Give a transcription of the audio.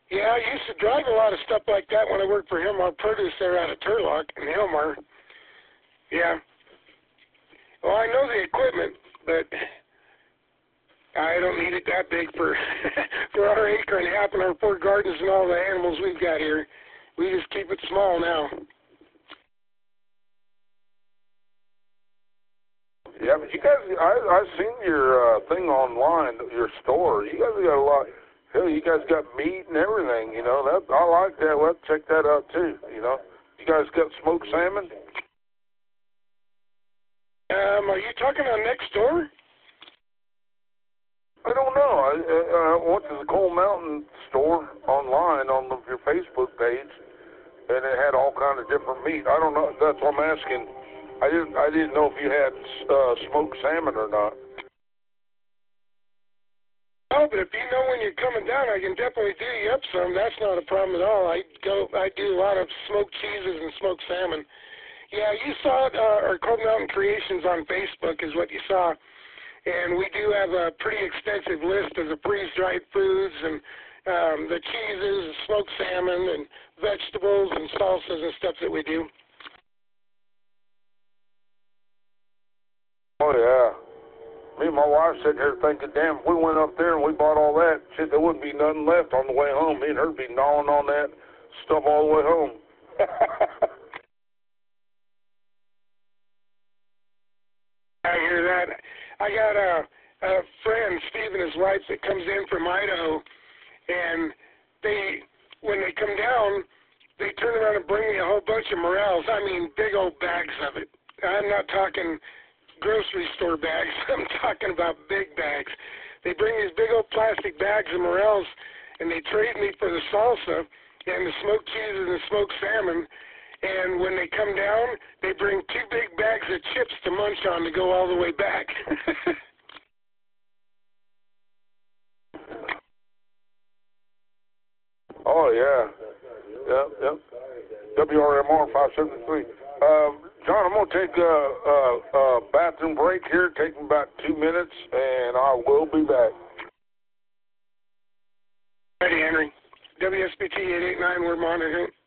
Yeah, I used to drive a lot of stuff like that when I worked for Hilmar Produce there out of Turlock in Hilmar. Yeah. Well, I know the equipment, but I don't need it that big for for our acre and a half and our 4 gardens and all the animals we've got here. We just keep it small now. Yeah, but you guys, I've seen your thing online, your store. You guys got a lot. Hell, you guys got meat and everything. You know that I like that. Let's check that out too. You know, you guys got smoked salmon. Are you talking on next door? I don't know. I went to the Coal Mountain store online on your Facebook page, and it had all kind of different meat. I don't know. That's what I'm asking. I didn't know if you had smoked salmon or not. Oh, but if you know when you're coming down, I can definitely do you up some. That's not a problem at all. I do a lot of smoked cheeses and smoked salmon. Yeah, you saw it, our Coal Mountain Creations on Facebook is what you saw. And we do have a pretty extensive list of the freeze-dried foods and the cheeses, and smoked salmon, and vegetables and salsas and stuff that we do. Oh, yeah. Me and my wife sitting here thinking, damn, if we went up there and we bought all that, shit, there wouldn't be nothing left on the way home. Me and her be gnawing on that stuff all the way home. I hear that. I got a friend, Steve and his wife, that comes in from Idaho, and when they come down, they turn around and bring me a whole bunch of morels. I mean, big old bags of it. I'm not talking grocery store bags. I'm talking about big bags. They bring these big old plastic bags of morels, and they trade me for the salsa and the smoked cheese and the smoked salmon. And when they come down, they bring 2 big bags of chips to munch on to go all the way back. Oh, yeah. Yep. WRMR 573. John, I'm going to take a bathroom break here. Take about 2 minutes, and I will be back. Ready, Henry. WSBT 889, we're monitoring.